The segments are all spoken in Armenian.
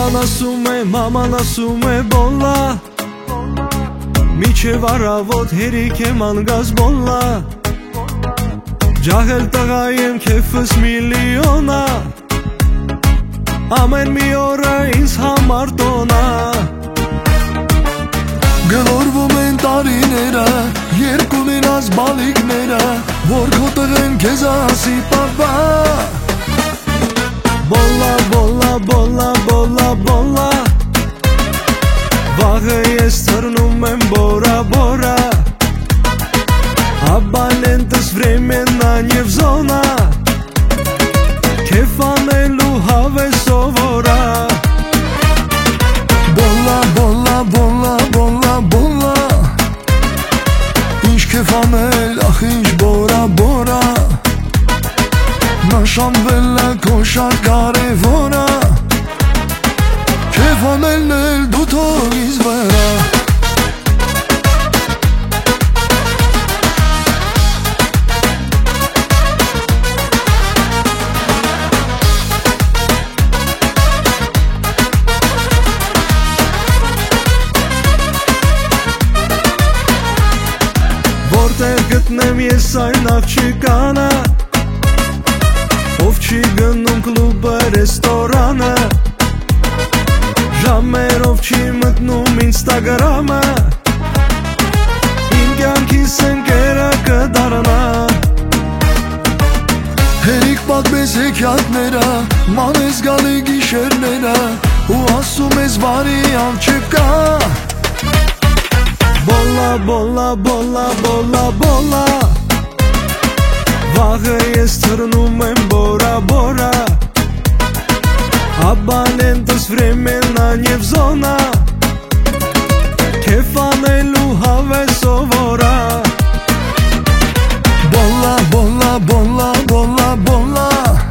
Maman ասում է բոլա Միջև առավոտ հերիք եմ անգազ բոլա Ջահել տղա եմ քեֆս միլիոնա Ամեն մի օրը ինձ համար տոնա Գլորվում են տարիները Երկու մենաս բալիկները Որ քո տղեն քեզ ասի պապա Բոլա, բոլա, բոլա, բոլա, բոլա Վաղը ես թռնում եմ բորա, բորա Абонентս времена не в зона Քեֆ անելու հավես սովորա Բոլա, բոլա, բոլա, բոլա, բոլա Ինչ քեֆ անել, ախ ինչ բորա, բորա Նշանվել է քո շատ կարևորա Քեֆ անելն էլ դու թող ինձ վրա Որտեղ գտնեմ ես այն աղջիկանը Ով չի գնում կլուբը, ռեստորանը Ժամերով չի մտնում ինստագրամը Իմ կյանքիս ընկերը կդառնա Հերիք պատմես հեքիաթները Մանես գալի գիշերները Ու ասում ես վարիանտ չկա Բոլա, բոլա, բոլա, բոլա, բոլա Վաղը ես թռնում եմ բորա, բորա Абонентս времена не в зона Քեֆ անելու հավես սովորա Բոլա, բոլա, բոլա, բոլա, բոլա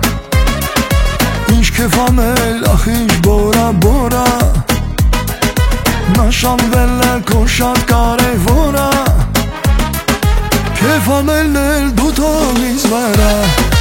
Ինչ քեֆ անել, ախ ինչ բորա, բորա Նշանվել է քո շատ կարևորա Քեֆ անելն էլ դու թող ինձ վրա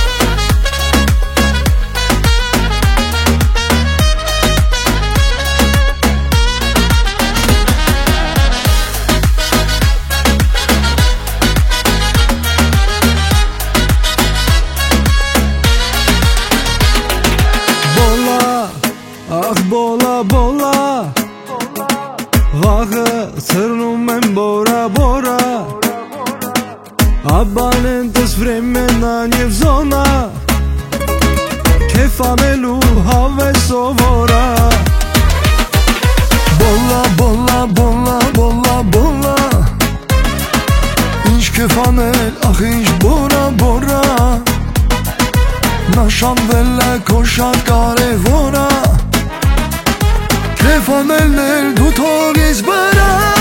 Ախ բոլա, բոլա Վաղը թռնում եմ բորա, բորա Абонентս времена не в зона Քեֆ անելու հավես սովորա Բոլա, բոլա, բոլա, բոլա, բոլա Ինչ քեֆ անել, ախ ինչ բորա, բորա Նշանվել է քո շատ կարևորա Քեֆ անելն էլ դու թող ինձ վրա